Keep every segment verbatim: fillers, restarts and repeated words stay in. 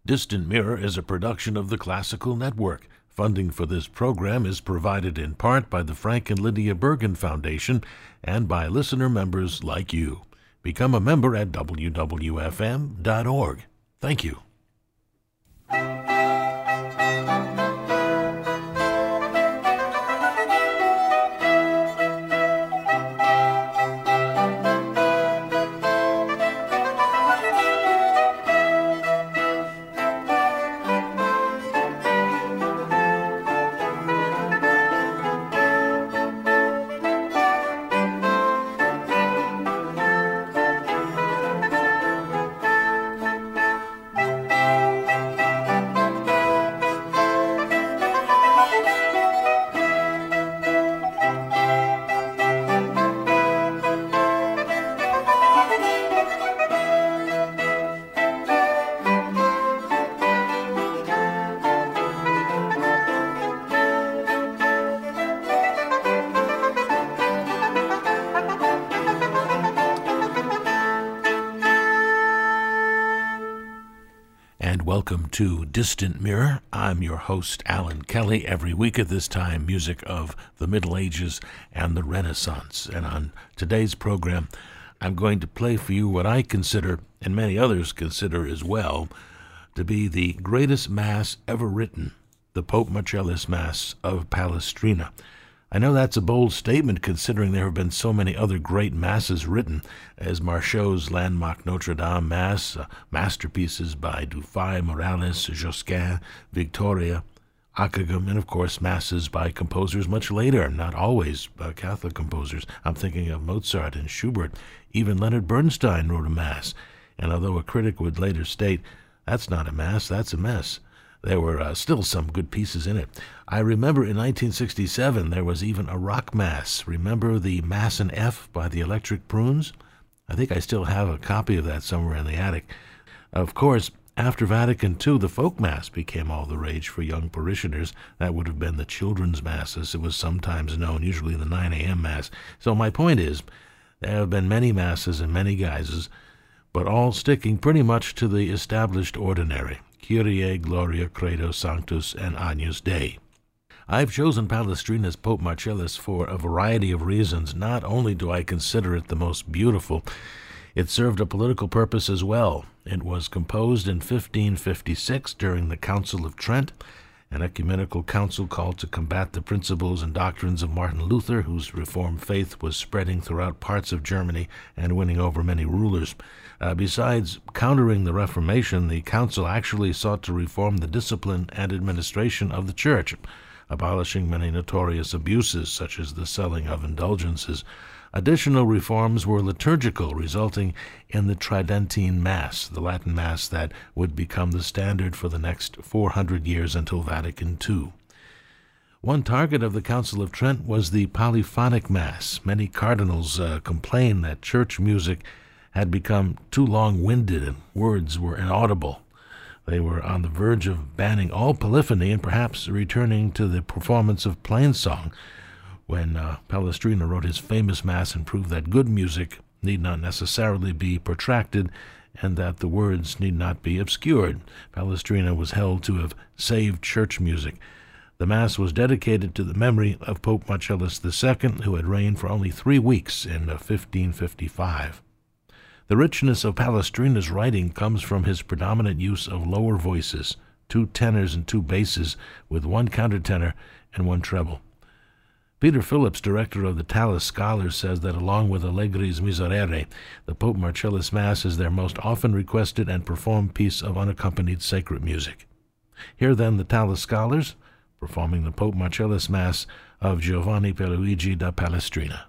Distant Mirror is a production of the Classical Network. Funding for this program is provided in part by the Frank and Lydia Bergen Foundation and by listener members like you. Become a member at w w f m dot org. Thank you. Welcome to Distant Mirror. I'm your host, Alan Kelly. Every week at this time, music of the Middle Ages and the Renaissance. And on today's program, I'm going to play for you what I consider, and many others consider as well, to be the greatest Mass ever written, the Pope Marcellus Mass of Palestrina. I know that's a bold statement considering there have been so many other great masses written, as Marchot's landmark Notre Dame Mass, uh, masterpieces by Dufay, Morales, Josquin, Victoria, Ockeghem, and of course masses by composers much later, not always uh, Catholic composers. I'm thinking of Mozart and Schubert. Even Leonard Bernstein wrote a Mass, and although a critic would later state, that's not a Mass, that's a mess, there were uh, still some good pieces in it. I remember in nineteen sixty-seven there was even a rock Mass. Remember the Mass in F by the Electric Prunes? I think I still have a copy of that somewhere in the attic. Of course, after Vatican Two, the folk Mass became all the rage for young parishioners. That would have been the children's Mass, as it was sometimes known, usually the nine a.m. Mass. So my point is, there have been many Masses in many guises, but all sticking pretty much to the established ordinary. Kyrie, Gloria, Credo, Sanctus, and Agnus Dei. I've chosen Palestrina's Pope Marcellus for a variety of reasons. Not only do I consider it the most beautiful, it served a political purpose as well. It was composed in fifteen fifty-six during the Council of Trent, an ecumenical council called to combat the principles and doctrines of Martin Luther, whose Reformed faith was spreading throughout parts of Germany and winning over many rulers. Uh, besides countering the Reformation, the council actually sought to reform the discipline and administration of the Church, abolishing many notorious abuses, such as the selling of indulgences. Additional reforms were liturgical, resulting in the Tridentine Mass, the Latin Mass that would become the standard for the next four hundred years until Vatican Two. One target of the Council of Trent was the polyphonic Mass. Many cardinals uh, complained that church music had become too long-winded and words were inaudible. They were on the verge of banning all polyphony and perhaps returning to the performance of plainsong when uh, Palestrina wrote his famous Mass and proved that good music need not necessarily be protracted and that the words need not be obscured. Palestrina was held to have saved church music. The Mass was dedicated to the memory of Pope Marcellus the Second, who had reigned for only three weeks in uh, fifteen fifty-five. The richness of Palestrina's writing comes from his predominant use of lower voices, two tenors and two basses, with one countertenor and one treble. Peter Phillips, director of the Tallis Scholars, says that along with Allegri's Miserere, the Pope Marcellus Mass is their most often requested and performed piece of unaccompanied sacred music. Here then the Tallis Scholars, performing the Pope Marcellus Mass of Giovanni Pierluigi da Palestrina.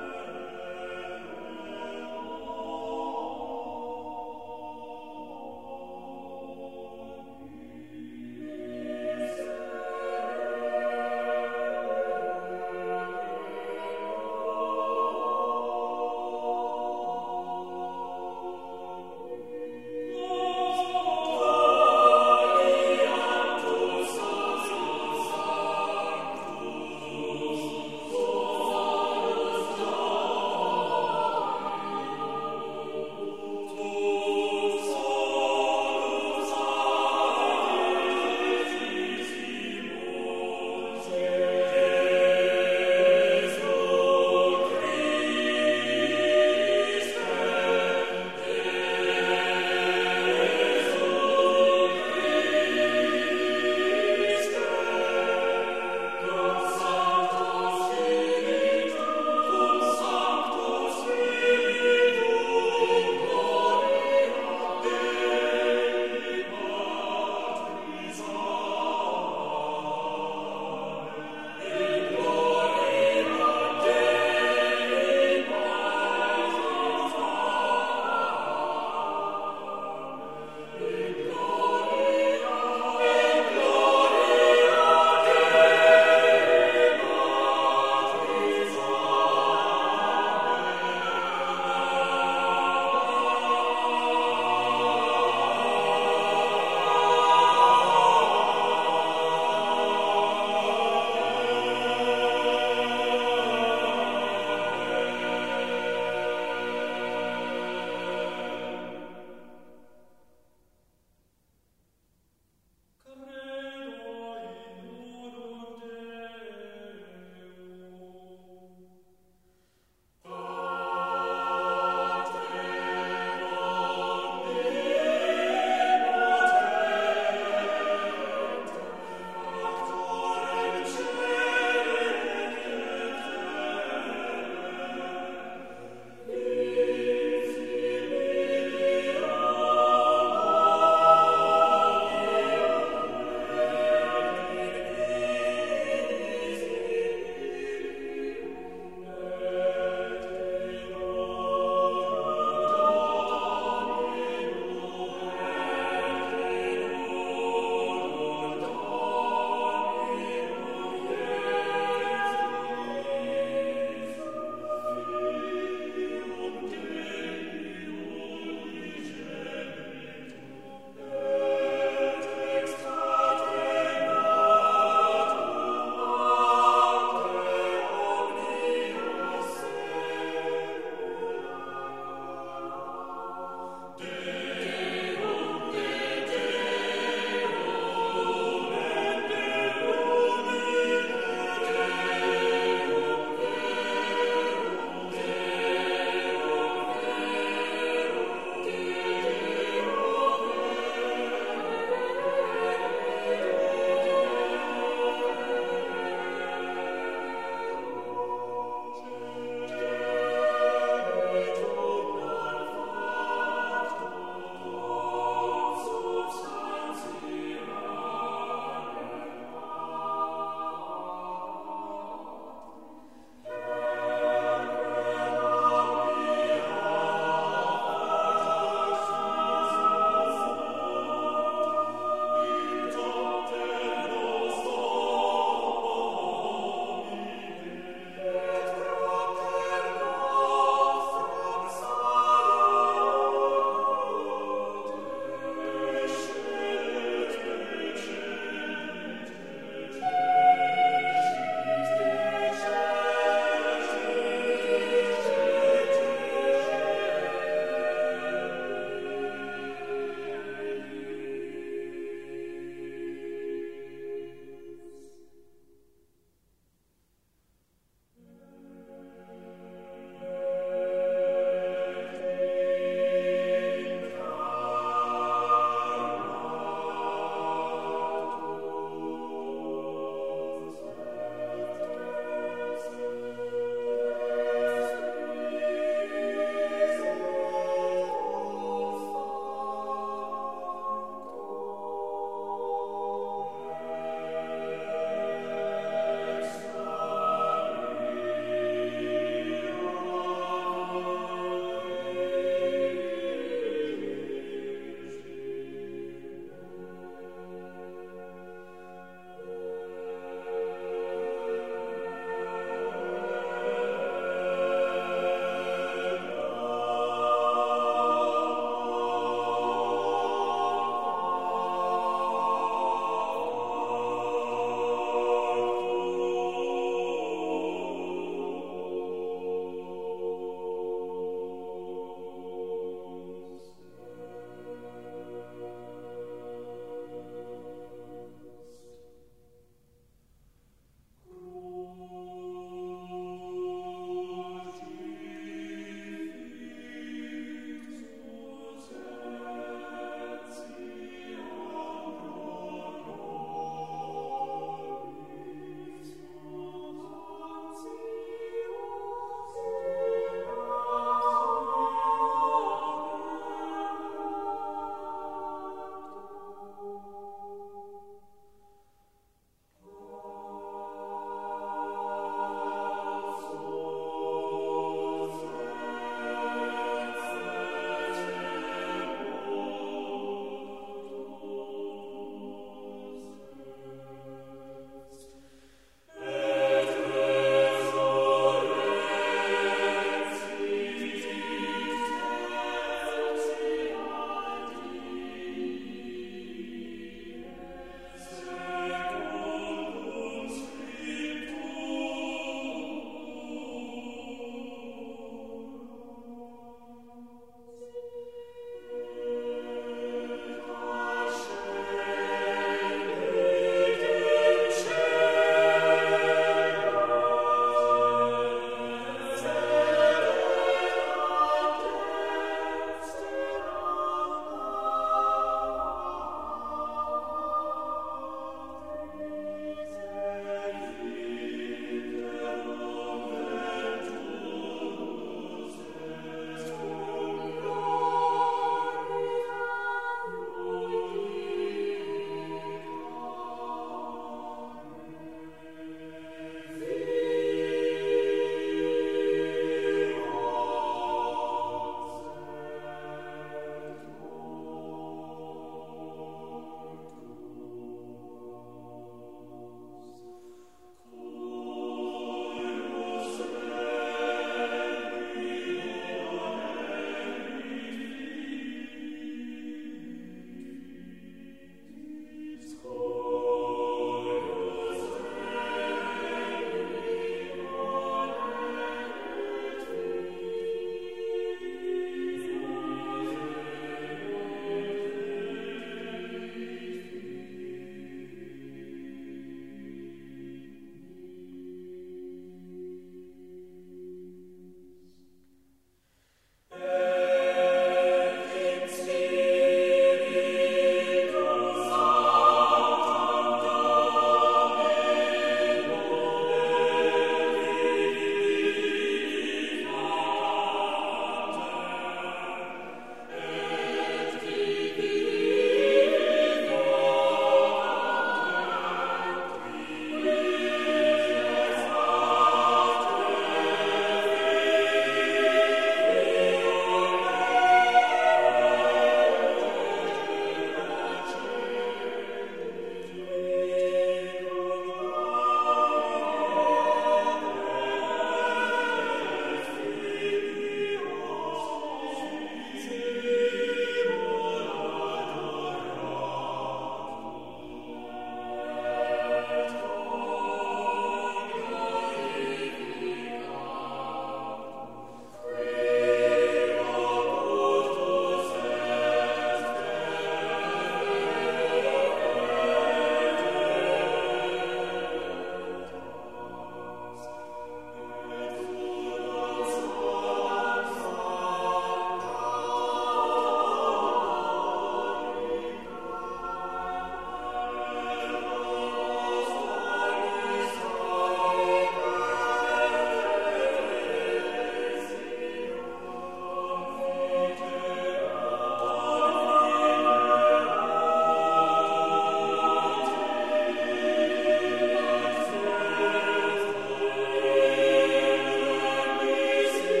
See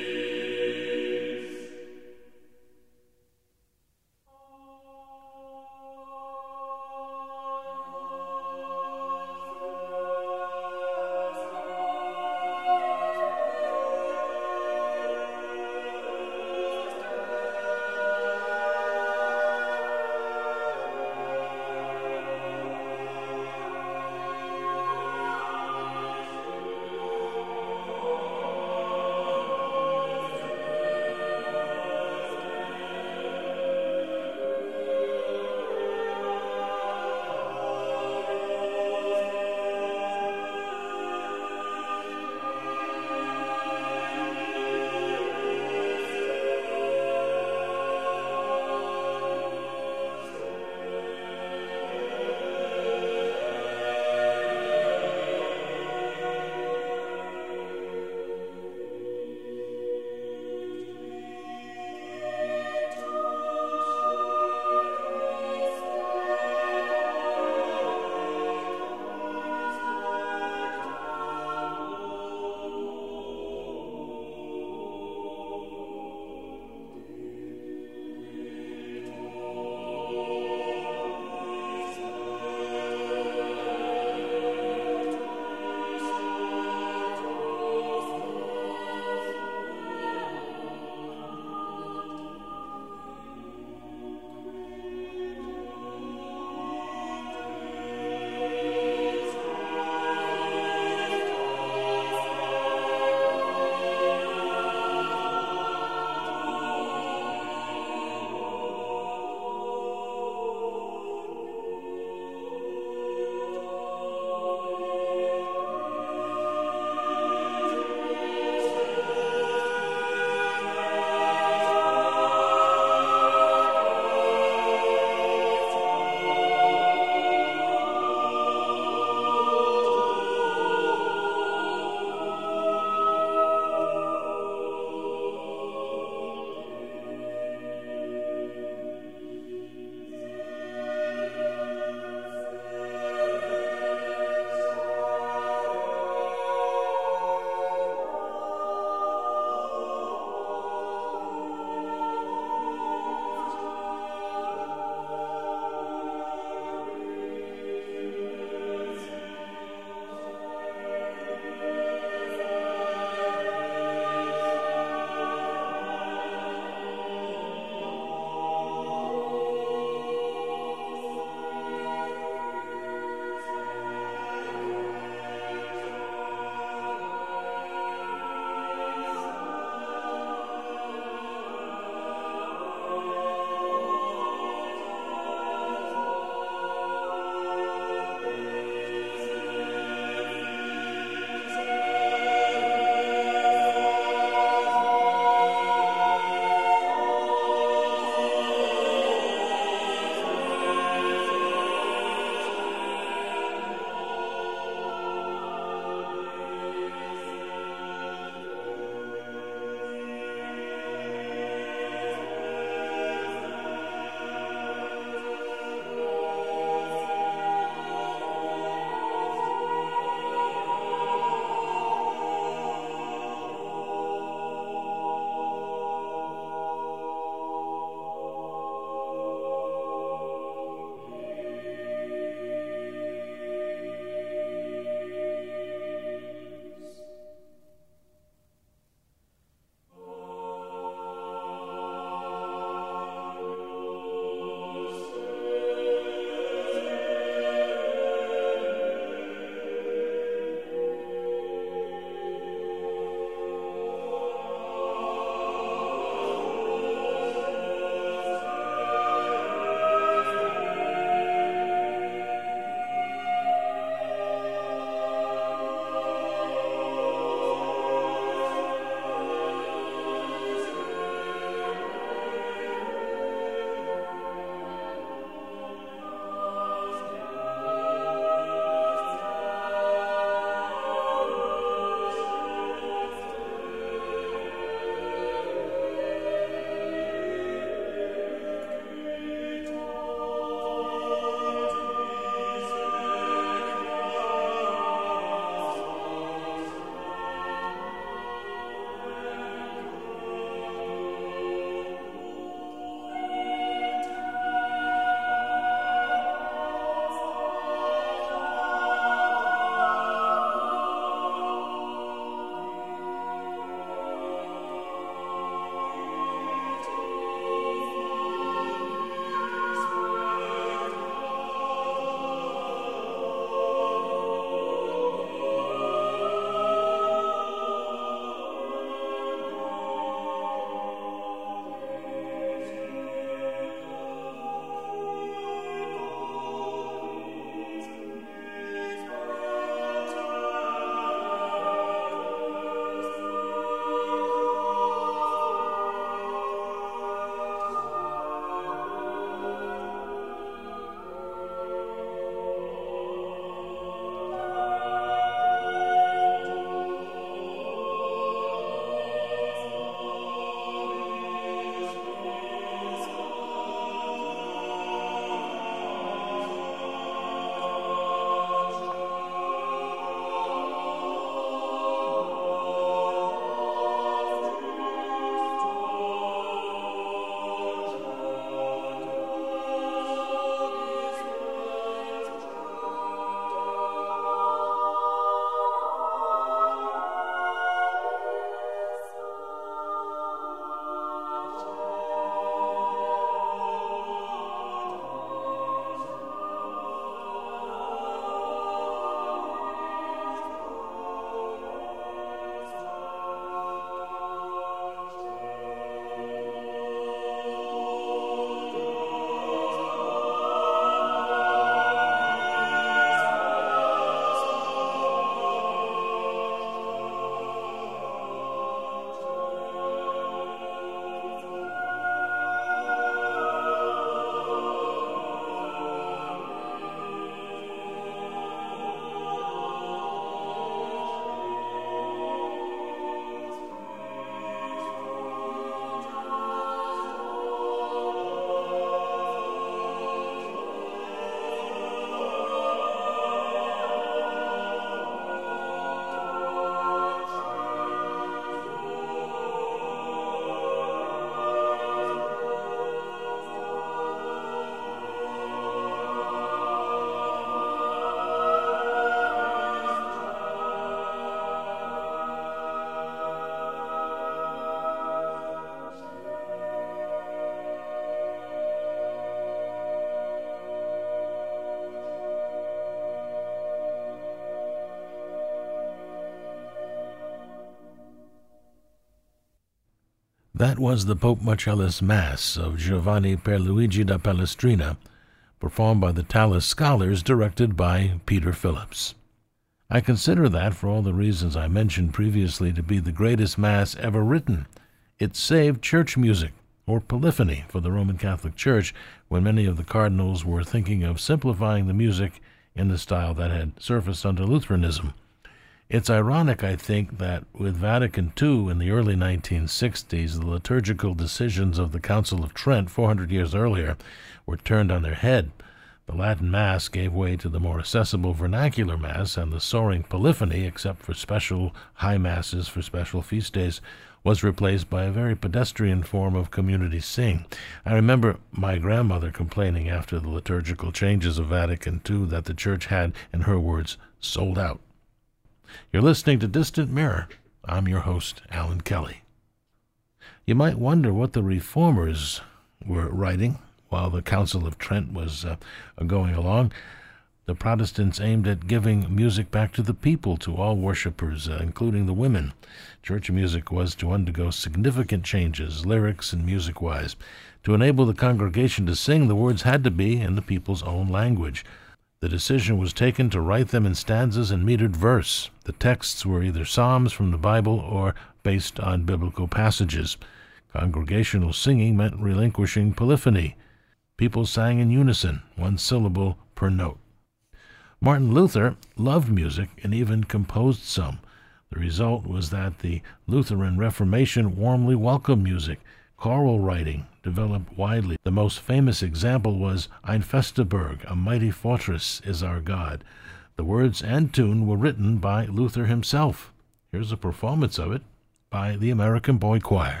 That was the Pope Marcellus Mass of Giovanni Pierluigi da Palestrina, performed by the Tallis Scholars, directed by Peter Phillips. I consider that, for all the reasons I mentioned previously, to be the greatest Mass ever written. It saved church music, or polyphony, for the Roman Catholic Church, when many of the cardinals were thinking of simplifying the music in the style that had surfaced under Lutheranism. It's ironic, I think, that with Vatican Two in the early nineteen sixties, the liturgical decisions of the Council of Trent four hundred years earlier were turned on their head. The Latin Mass gave way to the more accessible vernacular Mass, and the soaring polyphony, except for special high Masses for special feast days, was replaced by a very pedestrian form of community sing. I remember my grandmother complaining after the liturgical changes of Vatican Two that the Church had, in her words, sold out. You're listening to Distant Mirror. I'm your host, Alan Kelly. You might wonder what the Reformers were writing while the Council of Trent was uh, going along. The Protestants aimed at giving music back to the people, to all worshippers, uh, including the women. Church music was to undergo significant changes, lyrics and music-wise. To enable the congregation to sing, the words had to be in the people's own language. The decision was taken to write them in stanzas and metered verse. The texts were either psalms from the Bible or based on biblical passages. Congregational singing meant relinquishing polyphony. People sang in unison, one syllable per note. Martin Luther loved music and even composed some. The result was that the Lutheran Reformation warmly welcomed music. Choral writing developed widely. The most famous example was Ein feste Burg, a mighty fortress is our God. The words and tune were written by Luther himself. Here's a performance of it by the American Boy Choir.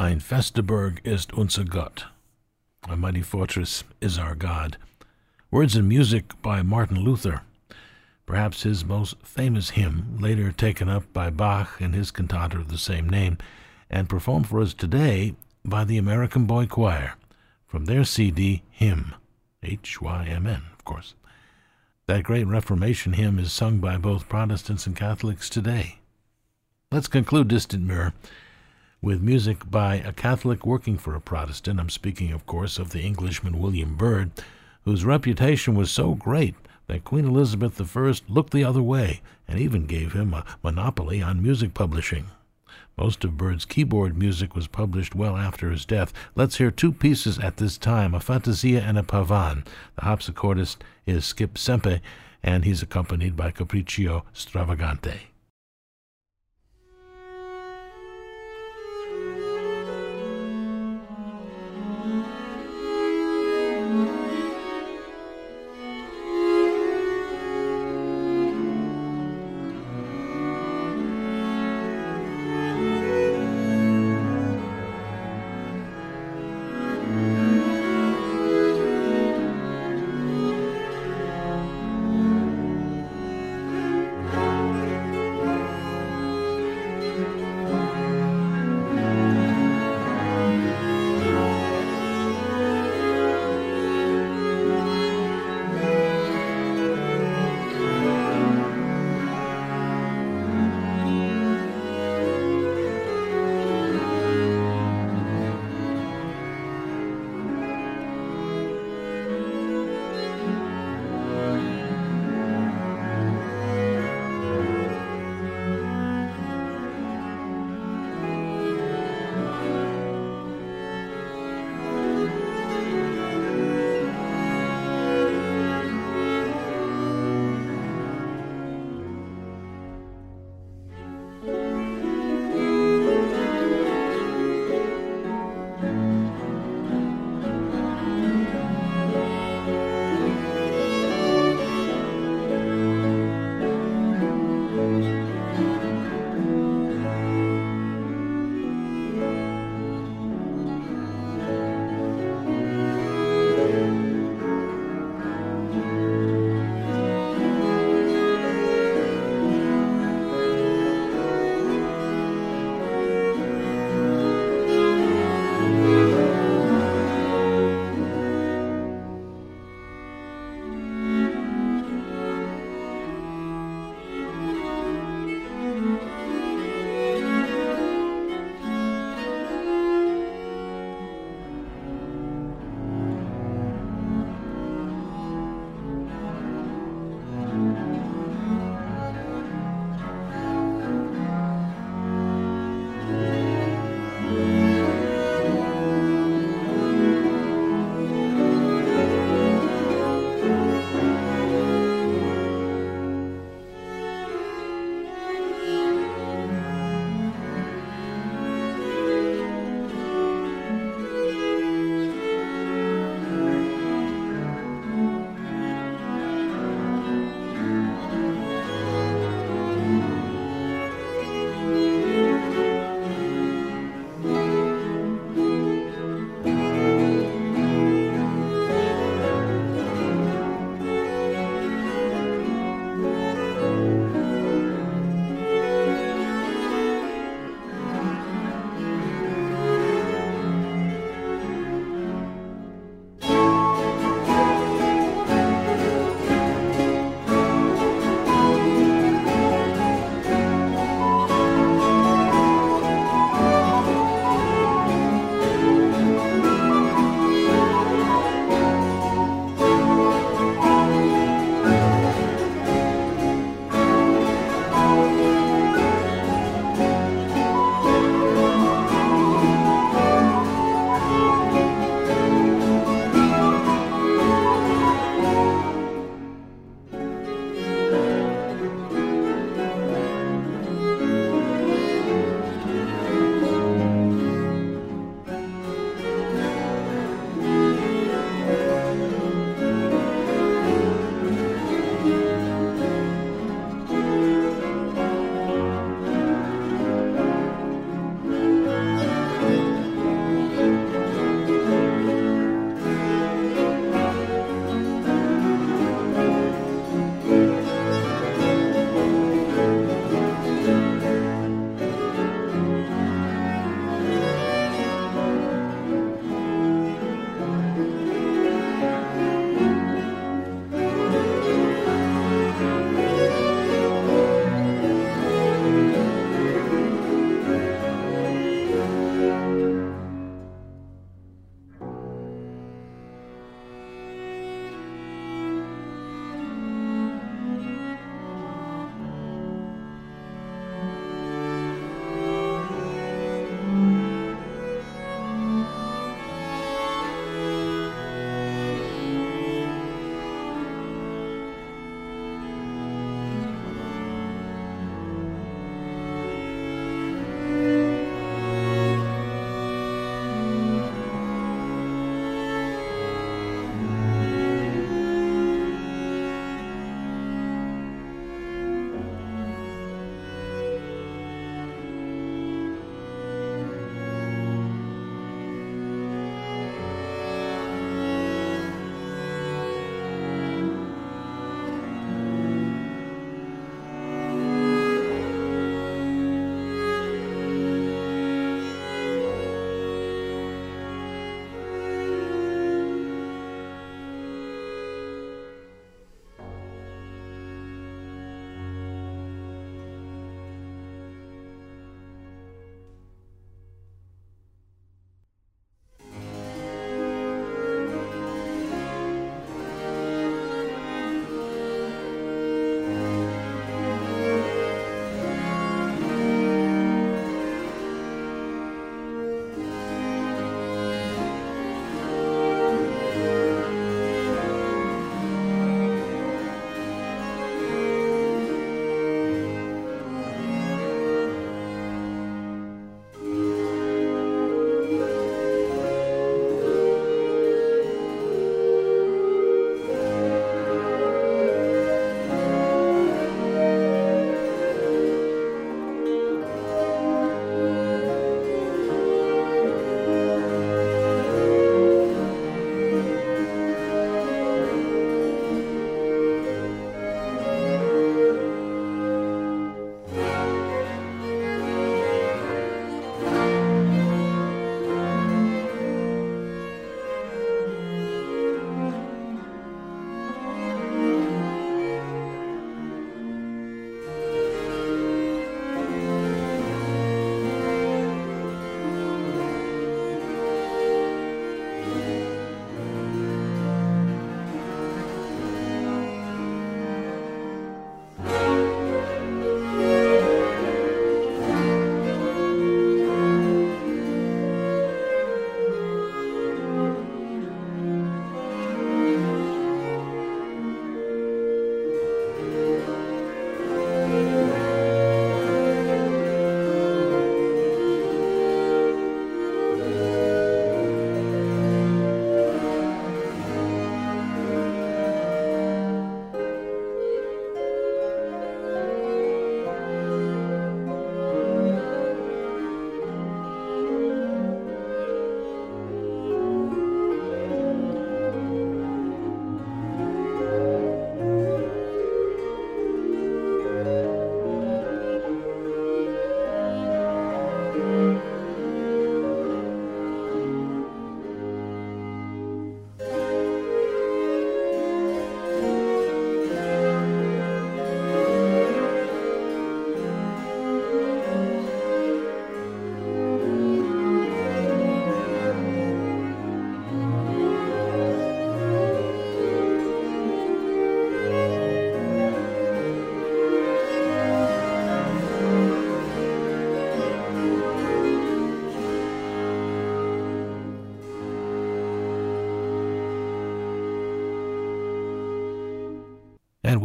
Ein feste Burg ist unser Gott. A mighty fortress is our God. Words and music by Martin Luther, perhaps his most famous hymn, later taken up by Bach in his cantata of the same name, and performed for us today by the American Boy Choir from their C D, Hymn, H Y M N, of course. That great Reformation hymn is sung by both Protestants and Catholics today. Let's conclude Distant Mirror with music by a Catholic working for a Protestant. I'm speaking, of course, of the Englishman William Byrd, whose reputation was so great that Queen Elizabeth the First looked the other way and even gave him a monopoly on music publishing. Most of Byrd's keyboard music was published well after his death. Let's hear two pieces at this time, a Fantasia and a Pavan. The harpsichordist is Skip Sempe, and he's accompanied by Capriccio Stravagante.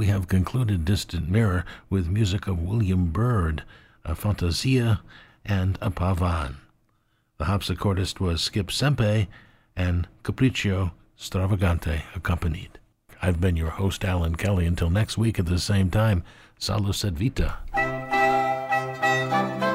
we have concluded Distant Mirror with music of William Byrd, a Fantasia, and a Pavan. The harpsichordist was Skip Sempe, and Capriccio Stravagante accompanied. I've been your host, Alan Kelly. Until next week at the same time, Salus et Vita.